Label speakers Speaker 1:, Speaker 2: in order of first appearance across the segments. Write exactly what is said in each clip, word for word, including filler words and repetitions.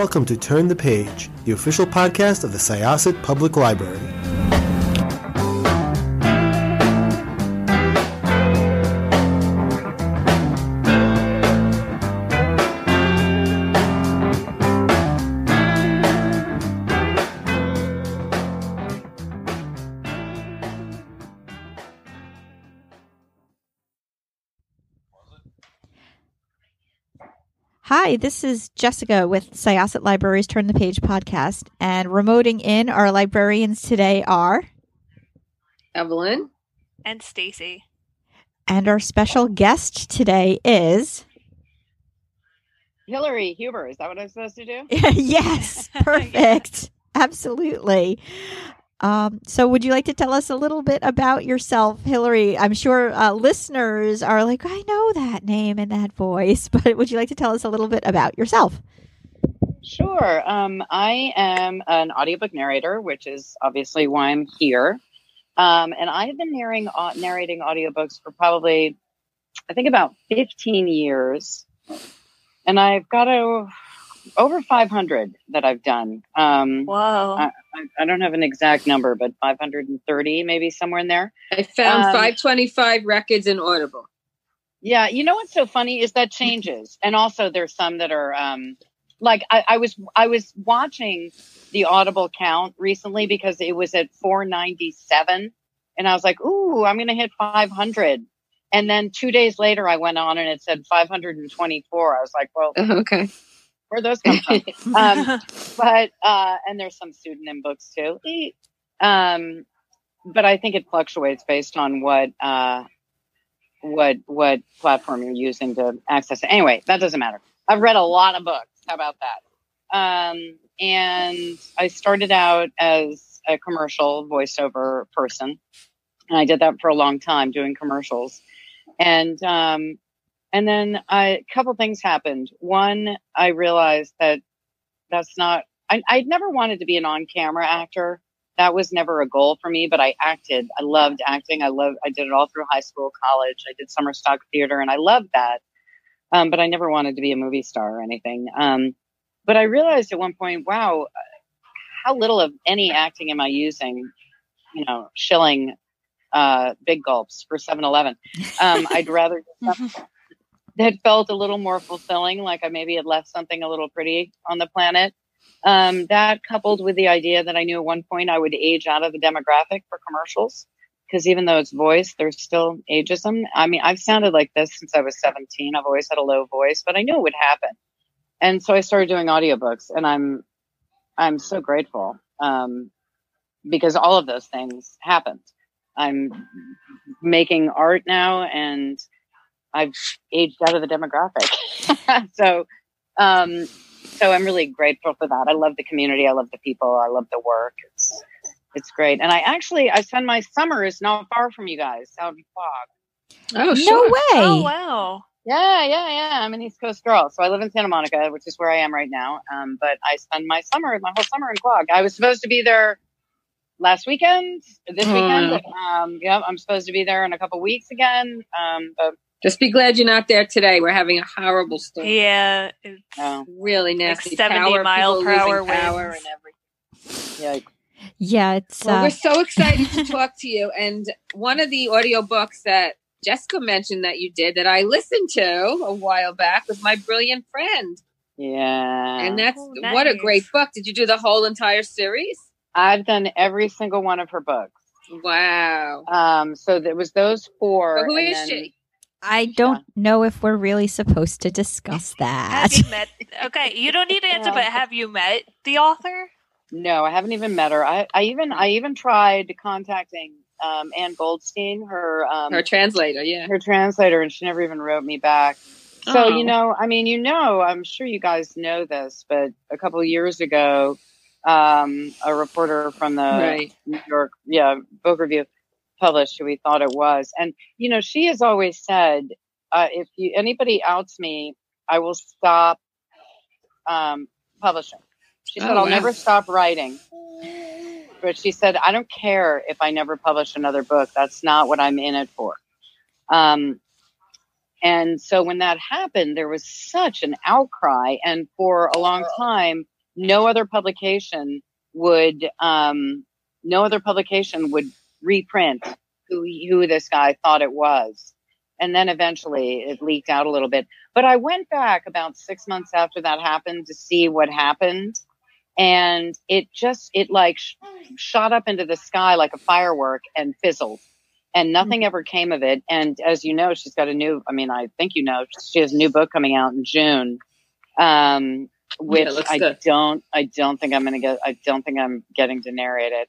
Speaker 1: Welcome to Turn the Page, the official podcast of the Syosset Public Library.
Speaker 2: Hi, this is Jessica with Syosset Libraries Turn the Page podcast, and remoting in our librarians today are
Speaker 3: Evelyn
Speaker 4: and Stacy.
Speaker 2: And our special guest today is
Speaker 3: Hillary Huber. Is that what I'm supposed to do?
Speaker 2: Yes, perfect. Absolutely. Um, so would you like to tell us a little bit about yourself, Hillary? I'm sure uh, listeners are like, I know that name and that voice, but would you like to tell us a little bit about yourself?
Speaker 3: Sure. Um, I am an audiobook narrator, which is obviously why I'm here. Um, and I have been narrating, uh, narrating audiobooks for probably, I think about fifteen years. And I've got a, over five hundred that I've done. Um,
Speaker 4: Whoa.
Speaker 3: I, I don't have an exact number, but five hundred thirty, maybe somewhere in there.
Speaker 5: I found
Speaker 3: Um,
Speaker 5: five twenty-five records in Audible.
Speaker 3: Yeah, you know what's so funny is that changes, and also there's some that are um, like I, I was I was watching the Audible count recently because it was at four ninety-seven, and I was like, "Ooh, I'm gonna hit five hundred." And then two days later, I went on and it said five hundred twenty-four. I was like, "Well,
Speaker 5: Okay.
Speaker 3: where'd those come from?" um, but uh, and there's some pseudonym books too. Um, but I think it fluctuates based on what. Uh, what what platform you're using to access it. Anyway, that doesn't matter. I've read a lot of books. How about that? Um, and I started out as a commercial voiceover person. And I did that for a long time, doing commercials. And um, and then I, a couple things happened. One, I realized that that's not, I, I'd never wanted to be an on-camera actor. That was never a goal for me, but I acted. I loved acting. I loved, I did it all through high school, college. I did summer stock theater and I loved that. Um, but I never wanted to be a movie star or anything. Um, but I realized at one point, wow, how little of any acting am I using? You know, shilling, uh, big gulps for seven eleven. Um, I'd rather do something that felt a little more fulfilling. Like I maybe had left something a little pretty on the planet. Um, that coupled with the idea that I knew at one point I would age out of the demographic for commercials, because even though it's voice, there's still ageism. I mean, I've sounded like this since I was seventeen. I've always had a low voice, but I knew it would happen. And so I started doing audiobooks, and I'm, I'm so grateful, um, because all of those things happened. I'm making art now and I've aged out of the demographic. so, um, So I'm really grateful for that. I love the community. I love the people. I love the work. It's it's great. And I actually, I spend my summers not far from you guys, out in Quag.
Speaker 5: Oh, sure.
Speaker 2: No way.
Speaker 4: Oh, wow.
Speaker 3: Yeah, yeah, yeah. I'm an East Coast girl. So I live in Santa Monica, which is where I am right now. Um, but I spend my summer, my whole summer in Quag. I was supposed to be there last weekend, this
Speaker 5: Oh,
Speaker 3: weekend.
Speaker 5: wow.
Speaker 3: Um, yeah, I'm supposed to be there in a couple weeks again. Um, but
Speaker 5: Just be glad you're not there today. We're having a horrible storm.
Speaker 4: Yeah. It's,
Speaker 3: no,
Speaker 5: Really nasty.
Speaker 4: Like seventy
Speaker 5: power,
Speaker 4: mile
Speaker 5: people
Speaker 4: per hour
Speaker 5: losing power
Speaker 4: winds.
Speaker 5: and everything.
Speaker 3: yeah.
Speaker 2: Yeah, it's
Speaker 5: Well,
Speaker 2: uh,
Speaker 5: we're so excited to talk to you. And one of the audiobooks that Jessica mentioned that you did that I listened to a while back was My Brilliant Friend.
Speaker 3: Yeah.
Speaker 5: And that's
Speaker 4: Oh,
Speaker 5: what a
Speaker 4: nice.
Speaker 5: great book. Did you do the whole entire series?
Speaker 3: I've done every single one of her books.
Speaker 5: Wow.
Speaker 3: Um, so there was those four.
Speaker 5: So who
Speaker 3: and
Speaker 5: is
Speaker 3: then-
Speaker 5: she?
Speaker 2: I don't know if we're really supposed to discuss that.
Speaker 4: Have you met? Okay, you don't need to answer,
Speaker 3: Yeah.
Speaker 4: but have you met the author?
Speaker 3: No, I haven't even met her. I, I even I even tried contacting um, Ann Goldstein, her um,
Speaker 5: Her translator, yeah.
Speaker 3: her translator, and she never even wrote me back. So
Speaker 5: Oh.
Speaker 3: you know, I mean, you know, I'm sure you guys know this, but a couple of years ago, um, a reporter from the
Speaker 5: Right.
Speaker 3: New York, yeah, Book Review published who we thought it was, and you know, she has always said, uh, if you anybody outs me, I will stop um, publishing. She said,
Speaker 5: Oh,
Speaker 3: I'll
Speaker 5: wow.
Speaker 3: never stop writing. But she said, I don't care if I never publish another book. That's not what I'm in it for. Um, and so when that happened, there was such an outcry. And for a long time, no other publication would, um, no other publication would reprint who who this guy thought it was. And then eventually it leaked out a little bit. But I went back about six months after that happened to see what happened. And it just, it like sh- shot up into the sky like a firework and fizzled. And nothing mm-hmm. ever came of it. And as you know, she's got a new, I mean, I think you know, she has a new book coming out in June. Um, which yeah, I good. don't, I don't think I'm going to get, I don't think I'm getting to narrate it.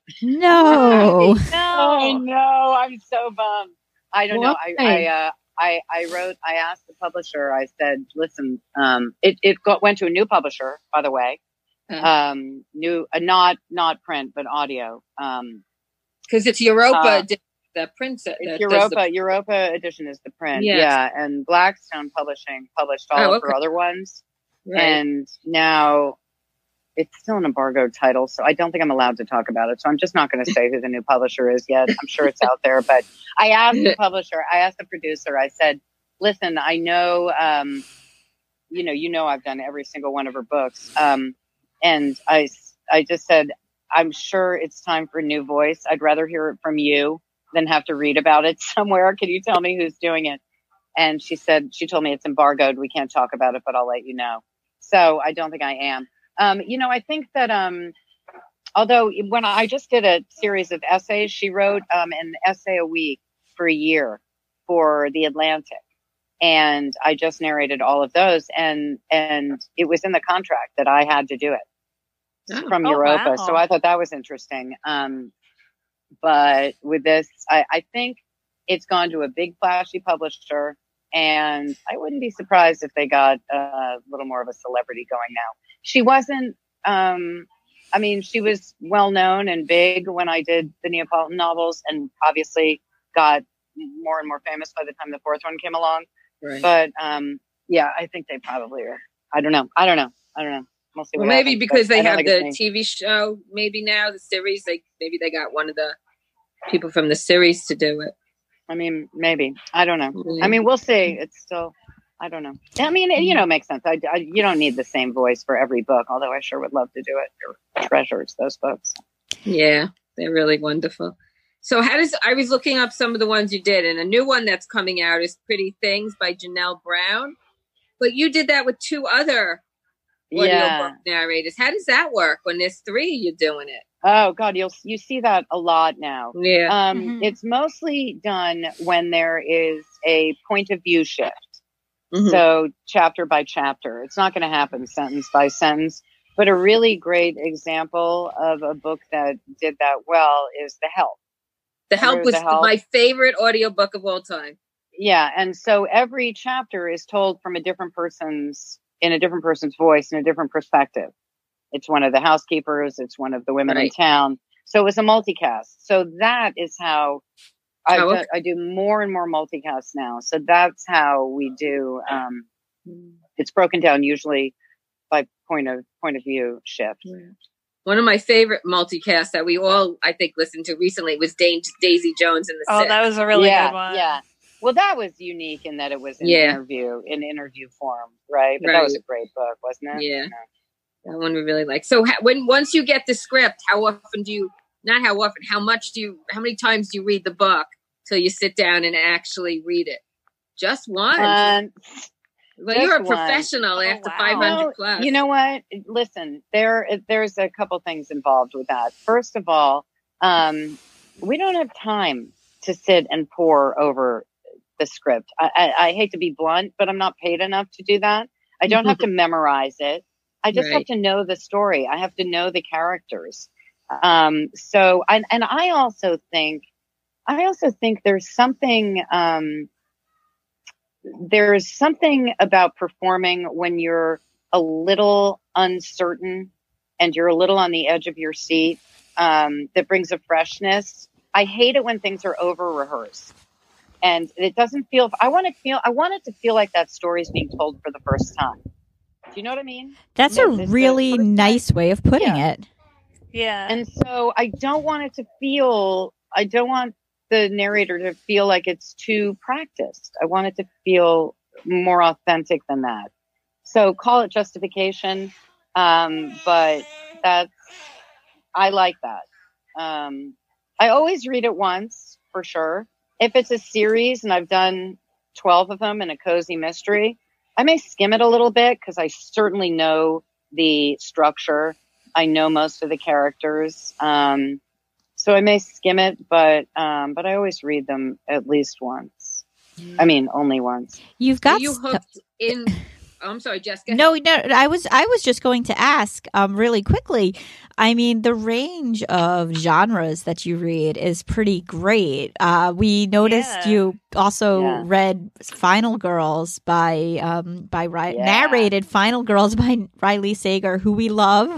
Speaker 2: No.
Speaker 3: no. I know. I'm so bummed. I don't what? know. I, I, uh, I, I wrote, I asked the publisher, I said, listen, um, it, it got, went to a new publisher, by the way, uh-huh. um, new, uh, not, not print, but audio. Um,
Speaker 5: cause it's Europa, uh, the print. It's
Speaker 3: the, Europa, the... Europa edition is the print. Yes. Yeah. And Blackstone Publishing published all oh, of okay. her other ones. Right. And now it's still an embargoed title, so I don't think I'm allowed to talk about it. So I'm just not going to say who the new publisher is yet. I'm sure it's out there. But I asked the publisher, I asked the producer, I said, listen, I know, um, you know, you know, I've done every single one of her books. Um, and I, I just said, I'm sure it's time for a new voice. I'd rather hear it from you than have to read about it somewhere. Can you tell me who's doing it? And she said, she told me it's embargoed. We can't talk about it, but I'll let you know. So I don't think I am. Um, you know, I think that, um, although when I just did a series of essays, she wrote, um, an essay a week for a year for The Atlantic. And I just narrated all of those. And, and it was in the contract that I had to do it oh, from oh, Europa. Wow. So I thought that was interesting. Um, but with this, I, I think it's gone to a big flashy publisher. And I wouldn't be surprised if they got a little more of a celebrity going now. She wasn't, um, I mean, she was well known and big when I did the Neapolitan novels, and obviously got more and more famous by the time the fourth one came along. Right. But um, yeah, I think they probably are. I don't know. I don't know. I don't know. We'll see what
Speaker 5: well, maybe
Speaker 3: happens,
Speaker 5: because they have the
Speaker 3: me.
Speaker 5: T V show, maybe now the series, they maybe they got one of the people from the series to do it.
Speaker 3: I mean, maybe. I don't know. Mm-hmm. I mean, we'll see. It's still, I don't know. I mean, it, you know, it makes sense. I, I, you don't need the same voice for every book, although I sure would love to do it. They're treasures, those books.
Speaker 5: Yeah, they're really wonderful. So how does, I was looking up some of the ones you did, and a new one that's coming out is Pretty Things by Janelle Brown. But you did that with two other audio yeah. book narrators. How does that work when there's three you're doing it?
Speaker 3: Oh God, you'll you see that a lot now.
Speaker 5: Yeah,
Speaker 3: um,
Speaker 2: mm-hmm.
Speaker 3: It's mostly done when there is a point of view shift.
Speaker 5: Mm-hmm.
Speaker 3: So chapter by chapter, it's not going to happen sentence by sentence. But a really great example of a book that did that well is The Help.
Speaker 5: The Help
Speaker 3: Remember
Speaker 5: was
Speaker 3: The Help?
Speaker 5: my favorite audiobook of all time.
Speaker 3: Yeah, and so every chapter is told from a different person's in a different person's voice, in a different perspective. It's one of the housekeepers. It's one of the women right. in town. So it was a multicast. So that is how I, oh, okay. do, I do more and more multicasts now. So that's how we do. Um, it's broken down usually by point of point of view shift.
Speaker 5: Yeah. One of my favorite multicasts that we all, I think, listened to recently was Daisy Jones and the
Speaker 4: Oh,
Speaker 5: Six.
Speaker 4: that was a really
Speaker 3: yeah,
Speaker 4: good one.
Speaker 3: Yeah. Well, that was unique in that it was an
Speaker 5: yeah.
Speaker 3: interview, in interview form, right? But
Speaker 5: right.
Speaker 3: that was a great book, wasn't it?
Speaker 5: Yeah. yeah. That one we really like. So ha- when once you get the script, how often do you, not how often, how much do you, how many times do you read the book till you sit down and actually read it? Just one?
Speaker 3: Um,
Speaker 5: well, you're a professional
Speaker 3: one.
Speaker 5: after
Speaker 3: oh, wow.
Speaker 5: five hundred
Speaker 3: well,
Speaker 5: plus.
Speaker 3: You know what? Listen, there there's a couple things involved with that. First of all, um, we don't have time to sit and pore over the script. I, I, I hate to be blunt, but I'm not paid enough to do that. I don't have to memorize it. I just right. have to know the story. I have to know the characters. Um, so, and, and I also think, I also think there's something, um, there's something about performing when you're a little uncertain and you're a little on the edge of your seat, um, that brings a freshness. I hate it when things are over rehearsed. And it doesn't feel, I want to feel, I want it to feel like that story is being told for the first time. Do you know what I mean?
Speaker 2: That's a really nice way of putting
Speaker 3: yeah.
Speaker 2: it.
Speaker 4: Yeah.
Speaker 3: And so I don't want it to feel, I don't want the narrator to feel like it's too practiced. I want it to feel more authentic than that. So call it justification. Um, but that's, I like that. Um, I always read it once for sure. If it's a series and I've done twelve of them in a cozy mystery, I may skim it a little bit because I certainly know the structure. I know most of the characters. Um, so I may skim it, but, um, but I always read them at least once. I mean, only once.
Speaker 2: You've
Speaker 5: So
Speaker 2: got
Speaker 5: you
Speaker 2: st-
Speaker 5: hooked in. Oh, I'm sorry, Jessica.
Speaker 2: No, no, I was I was just going to ask um really quickly. I mean, the range of genres that you read is pretty great. Uh, we noticed
Speaker 4: Yeah.
Speaker 2: you also
Speaker 3: Yeah.
Speaker 2: read Final Girls by um by Ri-
Speaker 3: Yeah.
Speaker 2: narrated Final Girls by Riley Sager, who we love.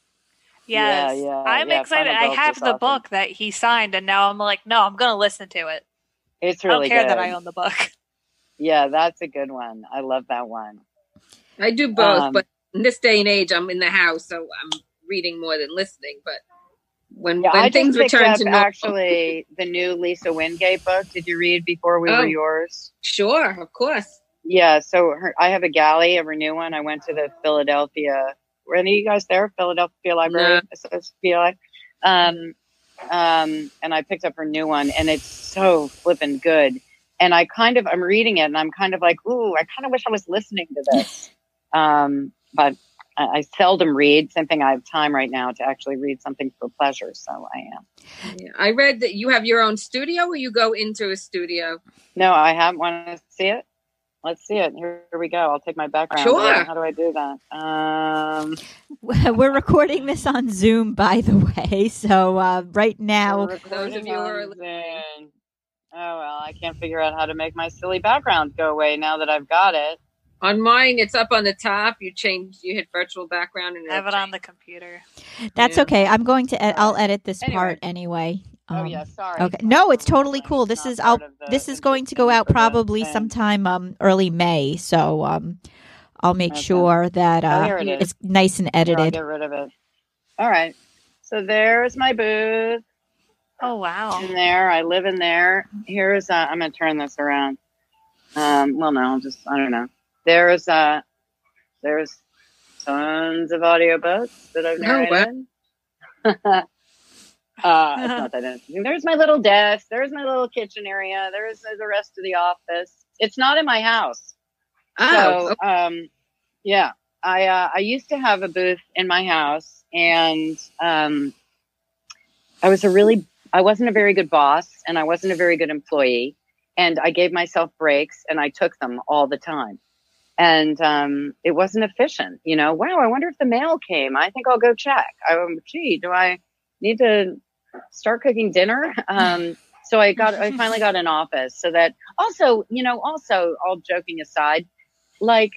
Speaker 3: Yeah,
Speaker 4: Yes.
Speaker 3: yeah,
Speaker 4: I'm
Speaker 3: yeah,
Speaker 4: excited.
Speaker 3: Final
Speaker 4: I
Speaker 3: Girls
Speaker 4: have
Speaker 3: is
Speaker 4: the
Speaker 3: awesome.
Speaker 4: book that he signed, and now I'm like, no, I'm going to listen to it.
Speaker 3: It's
Speaker 4: I don't
Speaker 3: really
Speaker 4: care
Speaker 3: good.
Speaker 4: that I own the book.
Speaker 3: Yeah, that's a good one. I love that one.
Speaker 5: I do both,
Speaker 3: Um,
Speaker 5: but in this day and age, I'm in the house, so I'm reading more than listening. But when
Speaker 3: Yeah,
Speaker 5: when
Speaker 3: I
Speaker 5: things
Speaker 3: just picked
Speaker 5: return
Speaker 3: up
Speaker 5: to normal,
Speaker 3: actually the new Lisa Wingate book. Did you read Before We
Speaker 5: Oh.
Speaker 3: Were Yours?
Speaker 5: sure, of course.
Speaker 3: Yeah, so her, I have a galley of her new one. I went to the Philadelphia. Were any of you guys there? Philadelphia Library Association. Um, um, and I picked up her new one, and it's so flippin' good. And I kind of, I'm reading it, and I'm kind of like, ooh, I kind of wish I was listening to this. Um, but I, I seldom read. Same thing. I have time right now to actually read something for pleasure, so I am.
Speaker 5: Yeah. I read that you have your own studio, or you go into a studio.
Speaker 3: No, I haven't. Want to see it? Let's see it. Here, here we go. I'll take my background.
Speaker 5: Sure.
Speaker 3: How do I do that? Um,
Speaker 2: We're recording this on Zoom, by the way. So uh, right now,
Speaker 3: we're
Speaker 5: For those of
Speaker 3: recording
Speaker 5: you who are
Speaker 3: on
Speaker 5: listening.
Speaker 3: Zoom. Oh well, I can't figure out how to make my silly background go away now that I've got it.
Speaker 5: On mine, it's up on the top. You change, you hit virtual background, and
Speaker 4: I have
Speaker 5: it'll
Speaker 4: it on the computer.
Speaker 2: that's
Speaker 5: Yeah.
Speaker 2: okay. I'm going to. Ed- I'll edit this
Speaker 3: Anyway.
Speaker 2: part anyway.
Speaker 3: Oh
Speaker 2: Um,
Speaker 3: yeah, sorry.
Speaker 2: Okay. No, it's totally cool.
Speaker 3: It's
Speaker 2: This
Speaker 3: not
Speaker 2: is I'll,
Speaker 3: part of the
Speaker 2: this is going to go
Speaker 3: interesting
Speaker 2: out
Speaker 3: for the
Speaker 2: probably
Speaker 3: thing.
Speaker 2: sometime um early May. So um I'll make
Speaker 3: Okay.
Speaker 2: sure that
Speaker 3: Oh,
Speaker 2: uh
Speaker 3: here it is.
Speaker 2: it's nice and
Speaker 3: Here, I'll
Speaker 2: edited.
Speaker 3: get rid of it. All right. So there's my booth.
Speaker 4: Oh, wow.
Speaker 3: In there, I live in there. Here's uh, I'm gonna turn this around. Um, well, no, I'll just I don't know. There's uh, there's tons of audiobooks that I've
Speaker 5: Oh, wow.
Speaker 3: narrated. uh, it's not that interesting. There's my little desk. There's my little kitchen area. There's uh, the rest of the office. It's not in my house.
Speaker 5: Oh,
Speaker 3: So, um, yeah, I uh, I used to have a booth in my house, and um, I was a really I wasn't a very good boss, and I wasn't a very good employee, and I gave myself breaks, and I took them all the time, and um, it wasn't efficient. You know, wow, I wonder if the mail came. I think I'll go check. I, um, gee, do I need to start cooking dinner? Um, so I got I finally got an office, so that also, you know, also all joking aside, like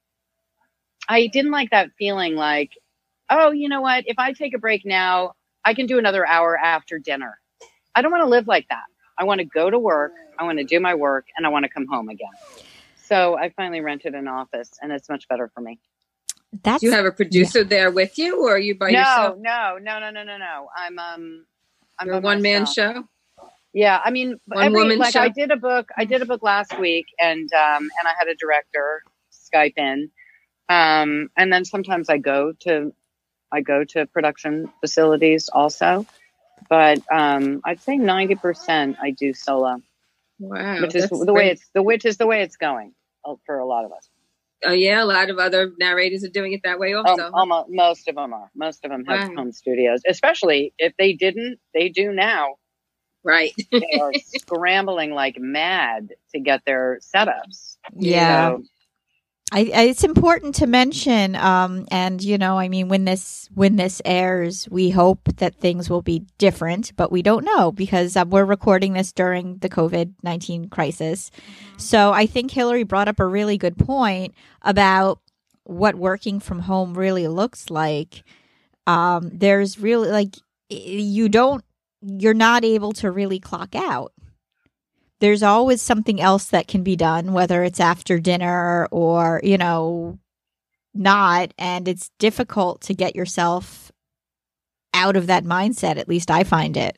Speaker 3: I didn't like that feeling like, oh, you know what? If I take a break now, I can do another hour after dinner. I don't want to live like that. I want to go to work. I want to do my work, and I want to come home again. So I finally rented an office, and it's much better for me.
Speaker 2: That's
Speaker 5: do you have a producer there with you, or are you by
Speaker 3: no,
Speaker 5: yourself?
Speaker 3: no, no, no, no, no, no. I'm um, I'm
Speaker 5: You're a
Speaker 3: by
Speaker 5: one man
Speaker 3: myself.
Speaker 5: show.
Speaker 3: Yeah, I mean,
Speaker 5: One
Speaker 3: every,
Speaker 5: woman
Speaker 3: like
Speaker 5: show?
Speaker 3: I did a book. I did a book last week, and um, and I had a director Skype in, um, and then sometimes I go to, I go to production facilities also, but um, I'd say ninety percent I do solo,
Speaker 5: Wow,
Speaker 3: which is
Speaker 5: that's
Speaker 3: the way
Speaker 5: great.
Speaker 3: it's the which is the way it's going uh, for a lot of us.
Speaker 5: Oh yeah, a lot of other narrators are doing it that way
Speaker 3: Um,
Speaker 5: also.
Speaker 3: almost most of them are. Most of them have
Speaker 5: Wow.
Speaker 3: home studios, especially if they didn't, they do now.
Speaker 5: Right.
Speaker 3: They are scrambling like mad to get their setups.
Speaker 2: yeah.
Speaker 3: So,
Speaker 2: I, I, it's important to mention, um, and you know, I mean, when this when this airs, we hope that things will be different, but we don't know because uh, we're recording this during the COVID nineteen crisis. So I think Hillary brought up a really good point about what working from home really looks like. Um, there's really like you don't, you're not able to really clock out. There's always something else that can be done, whether it's after dinner or, you know, not. And it's difficult to get yourself out of that mindset. At least I find it.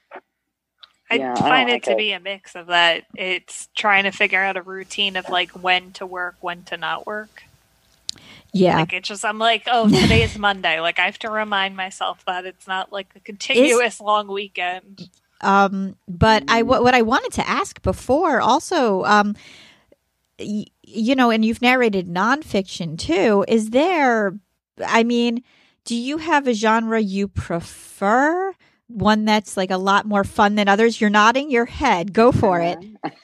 Speaker 4: I
Speaker 3: Yeah, I don't
Speaker 4: find
Speaker 3: like
Speaker 4: it to
Speaker 3: it.
Speaker 4: be a mix of that. It's trying to figure out a routine of like when to work, when to not work.
Speaker 2: Yeah.
Speaker 4: Like it's just, I'm like, oh, today is Monday. Like I have to remind myself that it's not like a continuous long weekend.
Speaker 2: Um, but I, what, what I wanted to ask before also, um, y- you know, and you've narrated nonfiction too. Is there, I mean, do you have a genre you prefer? One that's like a lot more fun than others? You're nodding your head. Go for it.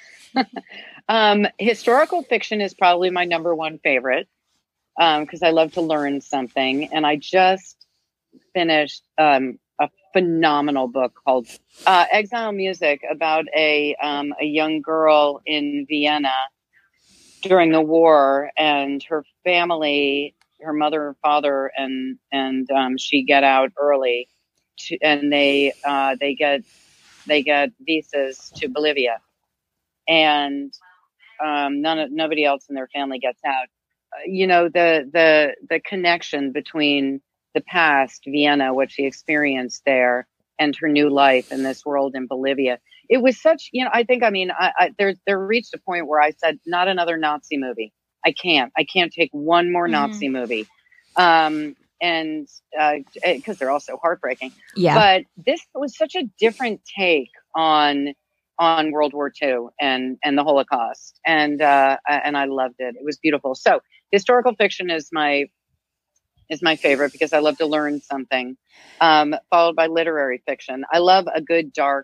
Speaker 3: um, historical fiction is probably my number one favorite. Because um, I love to learn something. And I just finished um, a phenomenal book called uh, Exile Music about a um, a young girl in Vienna during the war, and her family, her mother and father, and and um, she get out early, to, and they uh, they get they get visas to Bolivia, and um, none of, nobody else in their family gets out. You know, the the the connection between the past, Vienna, what she experienced there, and her new life in this world in Bolivia. It was such, you know, I think, I mean, I, I there there reached a point where I said, not another Nazi movie. I can't. I can't take one more mm-hmm. Nazi movie. Um, and because uh, they're all so heartbreaking.
Speaker 2: Yeah.
Speaker 3: But this was such a different take on on World War Two and, and the Holocaust. And, uh, and I loved it. It was beautiful. So historical fiction is my, is my favorite because I love to learn something, um, followed by literary fiction. I love a good, dark,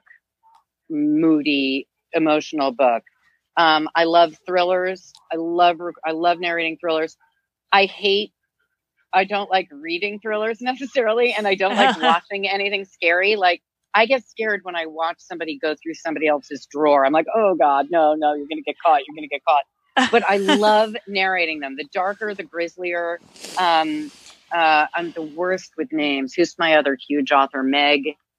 Speaker 3: moody, emotional book. Um, I love thrillers. I love, I love narrating thrillers. I hate, I don't like reading thrillers necessarily. And I don't like watching anything scary. Like, I get scared when I watch somebody go through somebody else's drawer. I'm like, oh God, no, no, you're going to get caught. You're going to get caught. But I love narrating them. The darker, the grislier. Um, uh, I'm the worst with names. Who's my other huge author? Meg.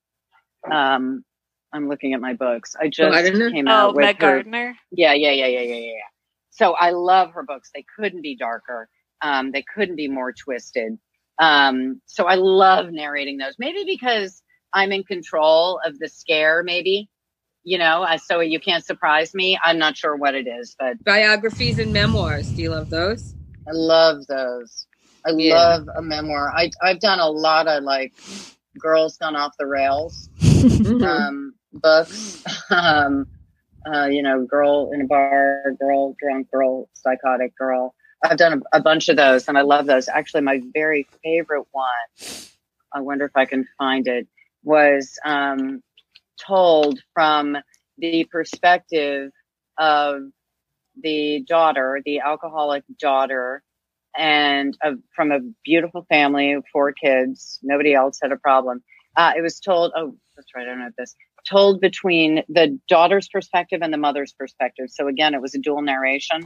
Speaker 3: Um, I'm looking at my books. I just
Speaker 5: Gardner?
Speaker 3: came out
Speaker 4: oh,
Speaker 3: with
Speaker 4: Meg
Speaker 3: her.
Speaker 4: Gardner.
Speaker 3: Yeah, yeah, yeah, yeah, yeah, yeah. So I love her books. They couldn't be darker. Um, they couldn't be more twisted. Um, so I love narrating those. Maybe because I'm in control of the scare, maybe, you know, uh, so you can't surprise me. I'm not sure what it is, but
Speaker 5: biographies and memoirs. Do you love those?
Speaker 3: I love those. I yeah. love a memoir. I, I've done a lot of like girls gone off the rails, um, books, um, uh, you know, girl in a bar, girl, drunk girl, psychotic girl. I've done a, a bunch of those and I love those. Actually, my very favorite one, I wonder if I can find it, was um, told from the perspective of the daughter, the alcoholic daughter, and uh, from a beautiful family of four kids. Nobody else had a problem. Uh, it was told, oh, that's right, I don't know this, told between the daughter's perspective and the mother's perspective. So again, it was a dual narration.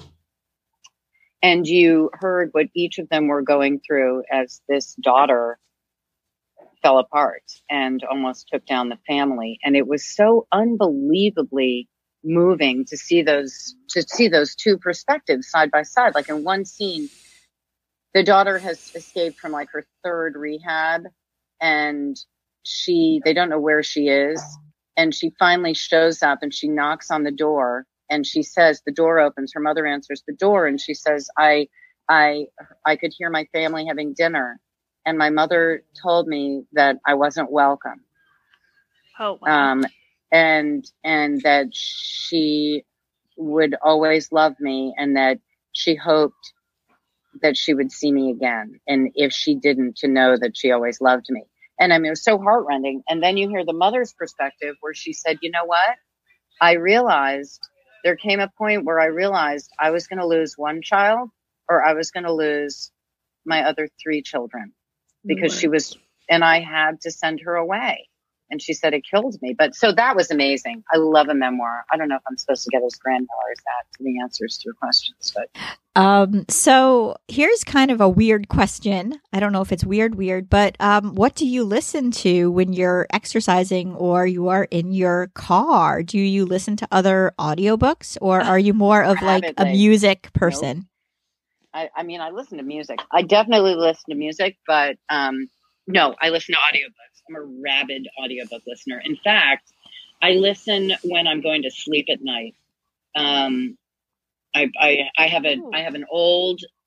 Speaker 3: And you heard what each of them were going through as this daughter fell apart and almost took down the family. And it was so unbelievably moving to see those, to see those two perspectives side by side. Like in one scene, the daughter has escaped from like her third rehab and she, they don't know where she is. And she finally shows up and she knocks on the door and she says, the door opens, her mother answers the door. And she says, I, I, I could hear my family having dinner. And my mother told me that I wasn't welcome.
Speaker 4: Oh, wow.
Speaker 3: Um, and, and that she would always love me and that she hoped that she would see me again. And if she didn't, to know that she always loved me. And I mean, it was so heartrending. And then you hear the mother's perspective where she said, you know what? I realized there came a point where I realized I was going to lose one child or I was going to lose my other three children. Because she was, and I had to send her away. And she said it killed me. But so that was amazing. I love a memoir. I don't know if I'm supposed to get as granular as that to the answers to your questions, but.
Speaker 2: Um, so here's kind of a weird question. I don't know if it's weird, weird, but um, what do you listen to when you're exercising or you are in your car? Do you listen to other audiobooks or are you more of like a music person?
Speaker 3: Nope. I, I mean, I listen to music. I definitely listen to music, but um, no, I listen to audiobooks. I'm a rabid audiobook listener. In fact, I listen when I'm going to sleep at night. Um, I, I, I have a, I have an old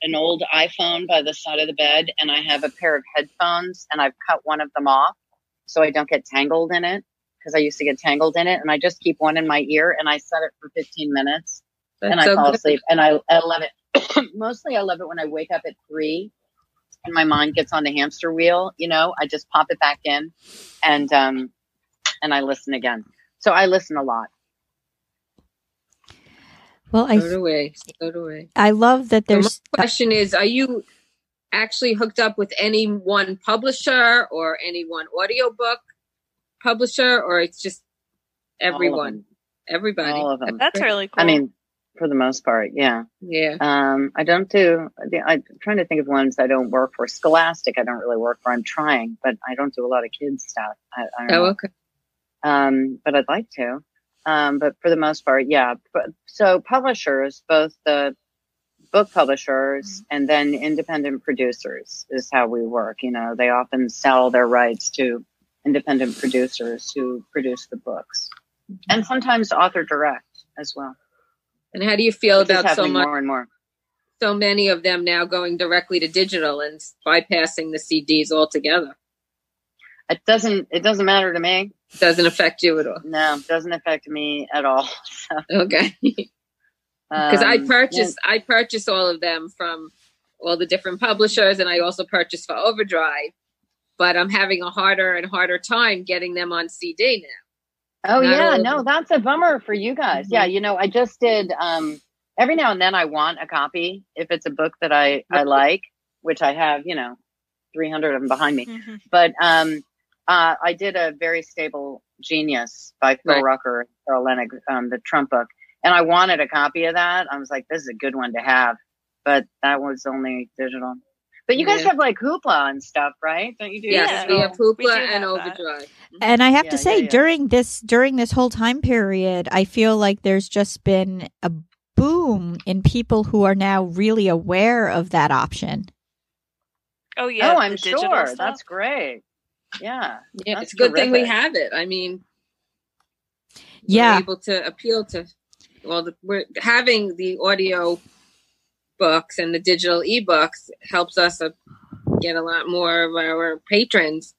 Speaker 3: an old iPhone by the side of the bed, and I have a pair of headphones, and I've cut one of them off so I don't get tangled in it, because I used to get tangled in it, and I just keep one in my ear, and I set it for fifteen minutes, That's and I so fall good. asleep, and I, I love it. Mostly I love it when I wake up at three and my mind gets on the hamster wheel, you know, I just pop it back in and, um, and I listen again. So I listen a lot.
Speaker 2: Well, I,
Speaker 5: so do we. So do we.
Speaker 2: I love that there's.
Speaker 5: So my question is, are you actually hooked up with any one publisher or any one audiobook publisher, or it's just everyone? Everybody.
Speaker 3: All of them.
Speaker 4: That's really cool.
Speaker 3: I mean, for the most part, yeah.
Speaker 5: Yeah.
Speaker 3: Um, I don't do, I'm trying to think of ones I don't work for. Scholastic, I don't really work for. I'm trying, but I don't do a lot of kids stuff. I, I don't
Speaker 5: oh,
Speaker 3: know.
Speaker 5: okay.
Speaker 3: Um, but I'd like to. Um, but for the most part, yeah. But, so publishers, both the book publishers mm-hmm. and then independent producers is how we work. You know, they often sell their rights to independent producers who produce the books, mm-hmm. and sometimes author direct as well.
Speaker 5: And how do you feel
Speaker 3: Which
Speaker 5: about so much,
Speaker 3: more and more,
Speaker 5: so many of them now going directly to digital and bypassing the C Ds altogether?
Speaker 3: It doesn't. It doesn't matter to me.
Speaker 5: It doesn't affect you at all.
Speaker 3: No, it doesn't affect me at all. So,
Speaker 5: okay. Because um, I purchased,
Speaker 3: yeah.
Speaker 5: I purchased all of them from all the different publishers, and I also purchased for Overdrive. But I'm having a harder and harder time getting them on C D now.
Speaker 3: Oh, Not yeah. No, that's a bummer for you guys. Mm-hmm. Yeah. You know, I just did, um, every now and then I want a copy if it's a book that I, I like, which I have, you know, three hundred of them behind me. Mm-hmm. But um, uh, I did a Very Stable Genius by Phil right. Rucker, Carol Leonnig, um, the Trump book. And I wanted a copy of that. I was like, this is a good one to have. But that was only digital. But you guys yeah. have like Hoopla and stuff, right? Don't you do?
Speaker 5: Yes,
Speaker 3: that?
Speaker 5: we have Hoopla we and Overdrive.
Speaker 2: And I have
Speaker 3: yeah,
Speaker 2: to say,
Speaker 3: yeah, yeah.
Speaker 2: during this during this whole time period, I feel like there's just been a boom in people who are now really aware of that option.
Speaker 4: Oh yeah,
Speaker 3: oh, I'm sure. Stuff. That's great. Yeah,
Speaker 5: yeah,
Speaker 3: that's
Speaker 5: it's a good
Speaker 3: terrific.
Speaker 5: thing we have it. I mean,
Speaker 2: yeah,
Speaker 5: we're able to appeal to. Well, the, we're having the audio books and the digital ebooks helps us uh, get a lot more of our patrons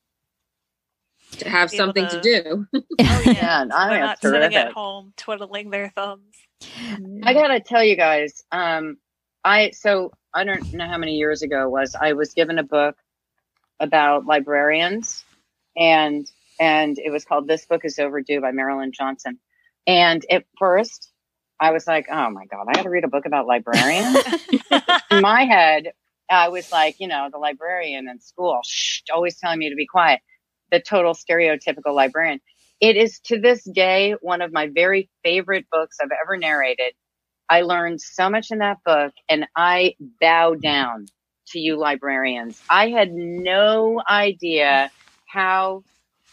Speaker 5: to have Be something to, to do.
Speaker 4: Oh yeah,
Speaker 3: yeah
Speaker 4: I
Speaker 3: they're
Speaker 4: not
Speaker 3: terrific.
Speaker 4: sitting at home twiddling their thumbs.
Speaker 3: I gotta tell you guys, um, I so I don't know how many years ago it was. I was given a book about librarians, and and it was called "This Book Is Overdue" by Marilyn Johnson. And at first, I was like, "Oh my God, I got to read a book about librarians." In my head, I was like, you know, the librarian in school, shh, always telling me to be quiet. The total stereotypical librarian. It is to this day one of my very favorite books I've ever narrated. I learned so much in that book, and I bow down to you librarians. I had no idea how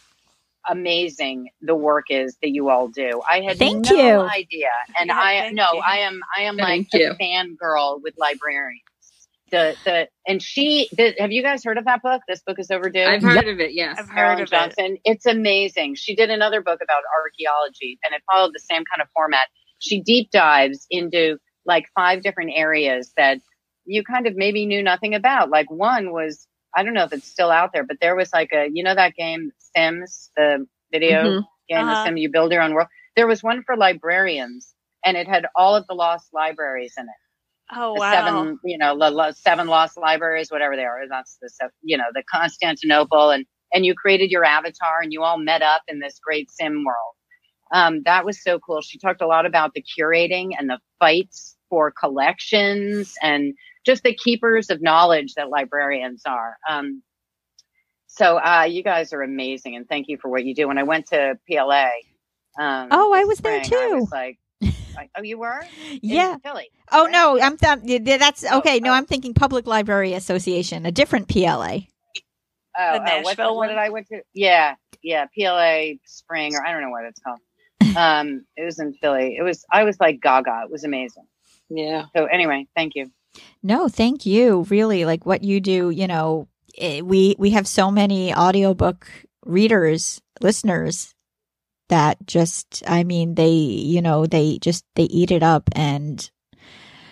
Speaker 3: amazing the work is that you all do. I had
Speaker 2: Thank
Speaker 3: no
Speaker 2: you.
Speaker 3: idea. And
Speaker 4: yeah,
Speaker 3: I no,
Speaker 4: you.
Speaker 3: I am I am
Speaker 5: Thank
Speaker 3: like
Speaker 5: you.
Speaker 3: a fangirl with librarians. The the and she the, have you guys heard of that book? This Book Is Overdue?
Speaker 5: I've heard yep. of it, yes.
Speaker 4: I've heard
Speaker 3: Marilyn
Speaker 4: of
Speaker 3: Johnson.
Speaker 4: it.
Speaker 3: It's amazing. She did another book about archaeology, and it followed the same kind of format. She deep dives into like five different areas that you kind of maybe knew nothing about. Like one was, I don't know if it's still out there, but there was like a, you know, that game Sims, the video
Speaker 5: mm-hmm.
Speaker 3: game,
Speaker 4: uh-huh.
Speaker 3: the Sim, you build your own world. There was one for librarians, and it had all of the lost libraries in it.
Speaker 4: Oh,
Speaker 3: the
Speaker 4: wow.
Speaker 3: Seven, you know, the lo- seven lost libraries, whatever they are. That's the, you know, the Constantinople, and, and you created your avatar and you all met up in this great sim world. Um, that was so cool. She talked a lot about the curating and the fights for collections and just the keepers of knowledge that librarians are. Um, so, uh, you guys are amazing, and thank you for what you do. When I went to P L A, um,
Speaker 2: oh, I was
Speaker 3: spring,
Speaker 2: there too.
Speaker 3: I was like, like, oh, you were?
Speaker 2: Yeah.
Speaker 3: In Philly.
Speaker 2: Oh,
Speaker 3: right?
Speaker 2: no, I'm th- that's okay.
Speaker 3: Oh,
Speaker 2: no,
Speaker 3: oh.
Speaker 2: I'm thinking Public Library Association, a different P L A.
Speaker 3: Oh,
Speaker 4: The
Speaker 3: oh
Speaker 4: Nashville
Speaker 3: what, what
Speaker 4: one?
Speaker 3: did I went to? Yeah, yeah, P L A Spring, or I don't know what it's called. Um, it was in Philly. It was. I was like gaga. It was amazing.
Speaker 5: Yeah.
Speaker 3: So anyway, thank you.
Speaker 2: No, thank you. Really, like what you do, you know, it, we we have so many audiobook readers, listeners that just, I mean, they, you know, they just, they eat it up. And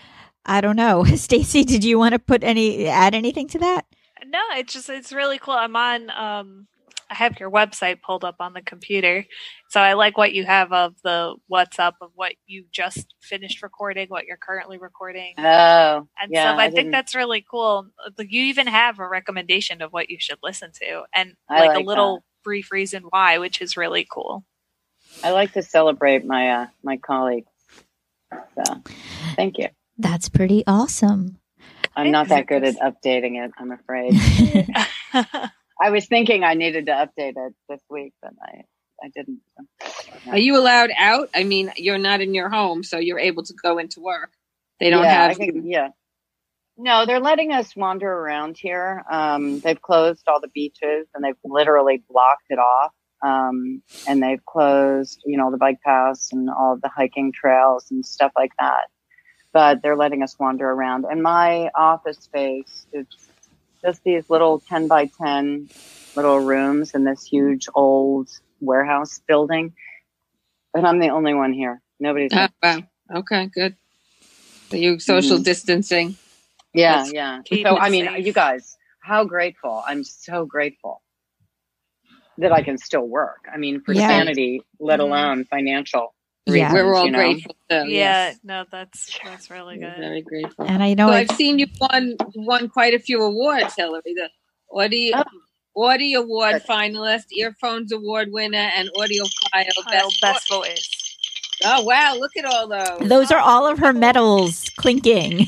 Speaker 2: I don't know. Stacy, did you want to put any add anything to that?
Speaker 4: No, it's just it's really cool. I'm on. Um, I have your website pulled up on the computer, so I like what you have of the what's up of what you just finished recording, what you're currently recording,
Speaker 3: Oh,
Speaker 4: and
Speaker 3: yeah,
Speaker 4: stuff. I,
Speaker 3: I
Speaker 4: think
Speaker 3: didn't-
Speaker 4: that's really cool. Like, you even have a recommendation of what you should listen to, and
Speaker 3: I
Speaker 4: like, a
Speaker 3: like
Speaker 4: little brief reason why, which is really cool.
Speaker 3: I like to celebrate my uh, my colleagues. So, thank you.
Speaker 2: That's pretty awesome.
Speaker 3: I'm not that good at updating it, I'm afraid. I was thinking I needed to update it this week, but I, I didn't.
Speaker 5: Are you allowed out? I mean, you're not in your home, so you're able to go into work. They don't
Speaker 3: yeah,
Speaker 5: have.
Speaker 3: I think, yeah. No, they're letting us wander around here. Um, they've closed all the beaches and they've literally blocked it off. Um, and they've closed, you know, the bike paths and all the hiking trails and stuff like that. But they're letting us wander around. And my office space is just these little ten by ten little rooms in this huge old warehouse building. And I'm the only one here. Nobody's
Speaker 5: Oh,
Speaker 3: here.
Speaker 5: wow. Okay, good. So you social
Speaker 3: Mhm.
Speaker 5: distancing.
Speaker 3: Yeah,
Speaker 5: Let's
Speaker 3: yeah.
Speaker 4: keep
Speaker 3: So,
Speaker 4: it
Speaker 3: I mean,
Speaker 4: safe.
Speaker 3: you guys, how grateful. I'm so grateful that I can still work. I mean, for
Speaker 2: Yeah.
Speaker 3: sanity, let
Speaker 4: Mhm.
Speaker 3: alone financial
Speaker 2: Yeah.
Speaker 3: reasons.
Speaker 5: We're all
Speaker 3: you know?
Speaker 5: grateful too.
Speaker 4: yeah,
Speaker 5: Yes.
Speaker 4: no, that's that's really
Speaker 5: We're
Speaker 4: good.
Speaker 5: very grateful.
Speaker 2: And I know
Speaker 5: So
Speaker 2: I,
Speaker 5: I've seen you won won quite a few awards, Hillary. The Audie
Speaker 3: Oh.
Speaker 5: Audie Award
Speaker 3: Good.
Speaker 5: finalist, Earphones Award winner, and Audiophile
Speaker 4: Kyle,
Speaker 5: Best.
Speaker 4: best voice.
Speaker 5: Oh wow! Look at all those.
Speaker 2: those are all of her medals clinking.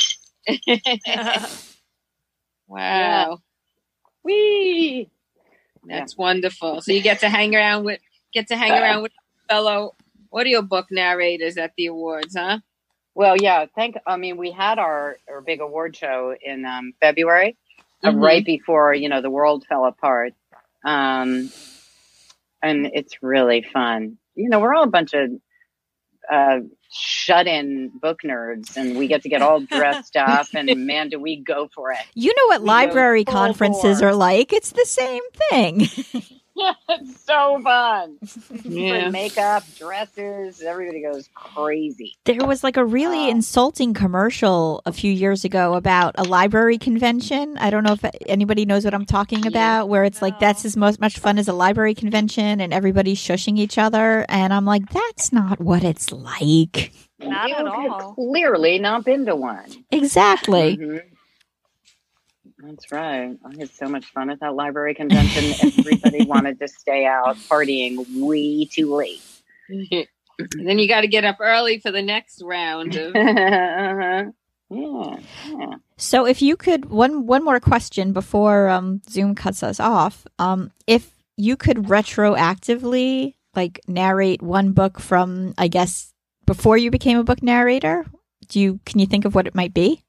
Speaker 5: Wow,
Speaker 3: Whee!
Speaker 5: that's wonderful. So you get to hang around with get to hang around with fellow audiobook narrators at the awards, huh?
Speaker 3: Well, yeah. Thank. I mean, we had our, our big award show in um, February, uh,
Speaker 5: Mhm.
Speaker 3: right before you know the world fell apart, um, and it's really fun. You know, we're all a bunch of uh, shut-in book nerds, and we get to get all dressed up. And man, do we go for it!
Speaker 2: You know what
Speaker 3: We go
Speaker 2: library
Speaker 3: full
Speaker 2: conferences
Speaker 3: bore.
Speaker 2: are like. It's the same thing.
Speaker 3: Yeah, it's so fun.
Speaker 5: Yeah.
Speaker 3: For makeup, dresses, everybody goes crazy.
Speaker 2: There was like a really
Speaker 3: Wow.
Speaker 2: insulting commercial a few years ago about a library convention. I don't know if anybody knows what I'm talking
Speaker 3: Yeah.
Speaker 2: about, where it's like
Speaker 4: No.
Speaker 2: that's as most much fun as a library convention and everybody's shushing each other. And I'm like, that's not what it's like.
Speaker 4: Not
Speaker 3: you
Speaker 4: at
Speaker 3: have
Speaker 4: all.
Speaker 3: clearly not been to one.
Speaker 2: Exactly.
Speaker 3: Mhm. That's right. I had so much fun at that library convention. Everybody wanted to stay out partying way too late.
Speaker 5: And then you got to get up early for the next round of.
Speaker 3: uh-huh. Yeah, yeah.
Speaker 2: So if you could, one one more question before um, Zoom cuts us off. Um, if you could retroactively like narrate one book from, I guess, before you became a book narrator, do you can you think of what it might be?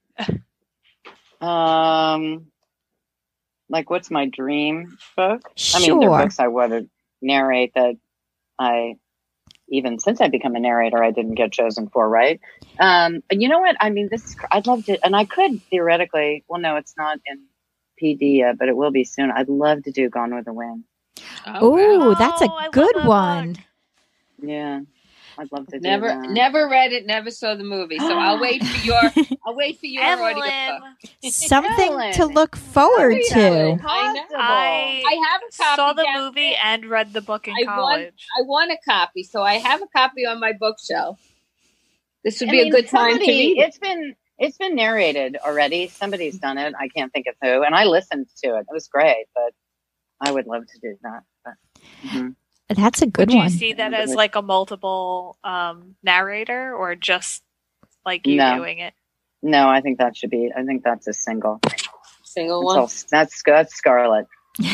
Speaker 3: Um, like, what's my dream book? I mean, there
Speaker 2: Sure.
Speaker 3: are books I want to narrate that I, even since I become a narrator, I didn't get chosen for, right? Um, and you know what? I mean, this is, I'd love to, and I could theoretically, well, no, it's not in P D yet, but it will be soon. I'd love to do Gone with the Wind.
Speaker 2: Oh,
Speaker 5: wow.
Speaker 2: that's a
Speaker 4: Oh, I love
Speaker 2: good
Speaker 4: that
Speaker 2: one.
Speaker 4: book.
Speaker 3: Yeah, I'd love to do
Speaker 5: Never,
Speaker 3: that.
Speaker 5: never read it. Never saw the movie. So I'll wait for your. I'll wait for your
Speaker 4: Evelyn,
Speaker 5: audiobook.
Speaker 2: Something
Speaker 3: Ellen.
Speaker 2: to look forward
Speaker 3: How
Speaker 2: to.
Speaker 3: is it
Speaker 5: I know.
Speaker 3: possible?
Speaker 4: I,
Speaker 5: I have a copy.
Speaker 4: saw the
Speaker 5: down
Speaker 4: movie
Speaker 5: there.
Speaker 4: and read the book in
Speaker 5: I want-
Speaker 4: college.
Speaker 5: I want a copy, so I have a copy on my bookshelf. This would
Speaker 3: I
Speaker 5: be
Speaker 3: mean,
Speaker 5: a good time to
Speaker 3: somebody-
Speaker 5: read it.
Speaker 3: It's been it's been narrated already. Somebody's done it. I can't think of who, and I listened to it. It was great, but I would love to do that. But, mhm.
Speaker 2: That's a good
Speaker 4: Would you
Speaker 2: one.
Speaker 4: see that as like a multiple um, narrator, or just like you
Speaker 3: No.
Speaker 4: doing it?
Speaker 3: No, I think that should be. I think that's a single.
Speaker 5: Single
Speaker 3: That's,
Speaker 5: one.
Speaker 3: all, that's that's Scarlet.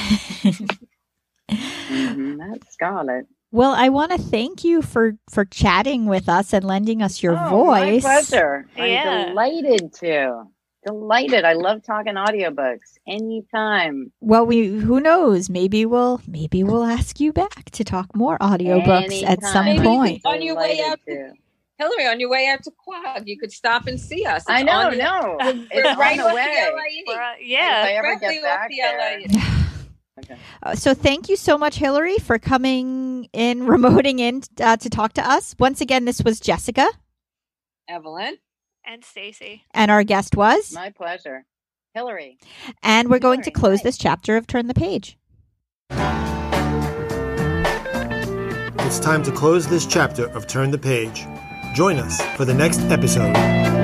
Speaker 3: hmm That's Scarlet.
Speaker 2: Well, I want to thank you for for chatting with us and lending us your
Speaker 3: Oh,
Speaker 2: voice.
Speaker 3: My pleasure.
Speaker 4: Yeah.
Speaker 3: I'm delighted to. Delighted. I love talking audiobooks anytime.
Speaker 2: Well, we who knows? Maybe we'll maybe we'll ask you back to talk more audiobooks at some
Speaker 3: Anytime.
Speaker 2: point.
Speaker 5: On your way
Speaker 3: Delighted
Speaker 5: out
Speaker 3: to.
Speaker 5: Hillary, on your way out to Quad, you could stop and see us. It's
Speaker 3: I know,
Speaker 5: on the-
Speaker 3: no.
Speaker 5: We're
Speaker 3: It's
Speaker 5: right
Speaker 3: on
Speaker 5: off
Speaker 3: the way.
Speaker 5: the L A E.
Speaker 4: Or, uh,
Speaker 3: If I
Speaker 4: yeah.
Speaker 3: ever
Speaker 5: Directly
Speaker 3: get
Speaker 5: off
Speaker 3: back
Speaker 5: the L A E.
Speaker 3: there. Okay.
Speaker 2: Uh, so thank you so much, Hillary, for coming in, remoting in uh, to talk to us. Once again, this was Jessica.
Speaker 5: Evelyn.
Speaker 4: And Stacy.
Speaker 2: And our guest was?
Speaker 3: My pleasure. Hillary.
Speaker 2: And we're going
Speaker 3: Hillary,
Speaker 2: to close
Speaker 3: hi.
Speaker 2: this chapter of Turn the Page.
Speaker 1: It's time to close this chapter of Turn the Page. Join us for the next episode.